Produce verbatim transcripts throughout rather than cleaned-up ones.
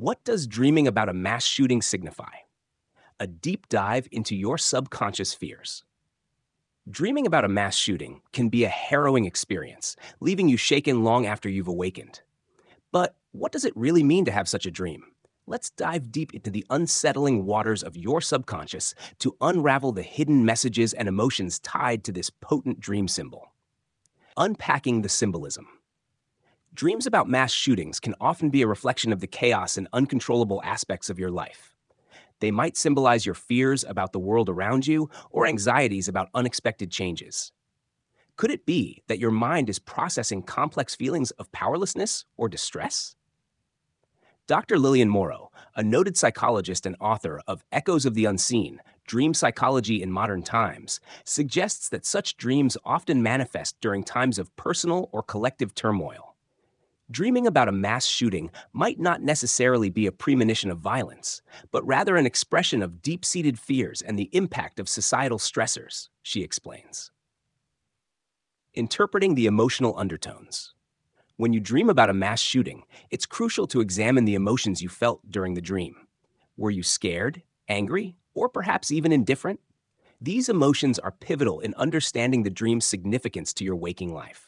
What does dreaming about a mass shooting signify? A deep dive into your subconscious fears. Dreaming about a mass shooting can be a harrowing experience, leaving you shaken long after you've awakened. But what does it really mean to have such a dream? Let's dive deep into the unsettling waters of your subconscious to unravel the hidden messages and emotions tied to this potent dream symbol. Unpacking the symbolism. Dreams about mass shootings can often be a reflection of the chaos and uncontrollable aspects of your life. They might symbolize your fears about the world around you or anxieties about unexpected changes. Could it be that your mind is processing complex feelings of powerlessness or distress? Doctor Lillian Morrow, a noted psychologist and author of Echoes of the Unseen, Dream Psychology in Modern Times, suggests that such dreams often manifest during times of personal or collective turmoil. Dreaming about a mass shooting might not necessarily be a premonition of violence, but rather an expression of deep-seated fears and the impact of societal stressors, she explains. Interpreting the emotional undertones. When you dream about a mass shooting, it's crucial to examine the emotions you felt during the dream. Were you scared, angry, or perhaps even indifferent? These emotions are pivotal in understanding the dream's significance to your waking life.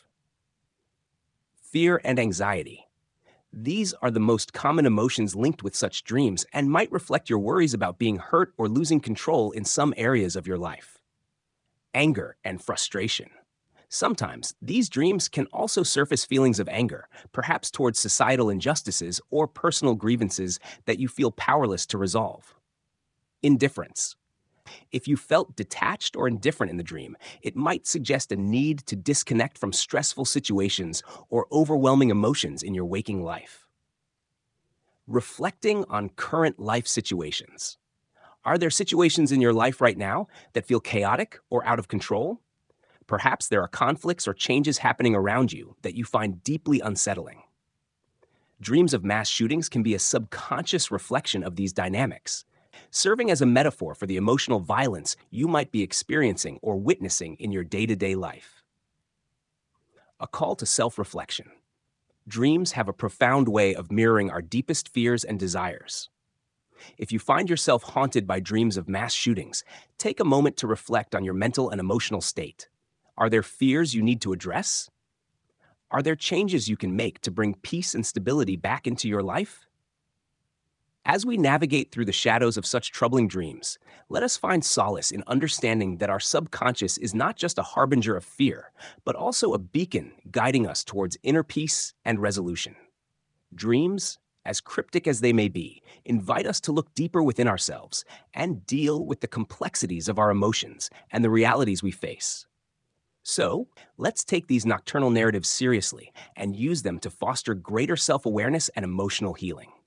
Fear and anxiety. These are the most common emotions linked with such dreams and might reflect your worries about being hurt or losing control in some areas of your life. Anger and frustration. Sometimes these dreams can also surface feelings of anger, perhaps towards societal injustices or personal grievances that you feel powerless to resolve. Indifference. If you felt detached or indifferent in the dream, it might suggest a need to disconnect from stressful situations or overwhelming emotions in your waking life. Reflecting on current life situations. Are there situations in your life right now that feel chaotic or out of control? Perhaps there are conflicts or changes happening around you that you find deeply unsettling. Dreams of mass shootings can be a subconscious reflection of these dynamics, serving as a metaphor for the emotional violence you might be experiencing or witnessing in your day-to-day life. A call to self-reflection. Dreams have a profound way of mirroring our deepest fears and desires. If you find yourself haunted by dreams of mass shootings, take a moment to reflect on your mental and emotional state. Are there fears you need to address? Are there changes you can make to bring peace and stability back into your life? As we navigate through the shadows of such troubling dreams, let us find solace in understanding that our subconscious is not just a harbinger of fear, but also a beacon guiding us towards inner peace and resolution. Dreams, as cryptic as they may be, invite us to look deeper within ourselves and deal with the complexities of our emotions and the realities we face. So, let's take these nocturnal narratives seriously and use them to foster greater self-awareness and emotional healing.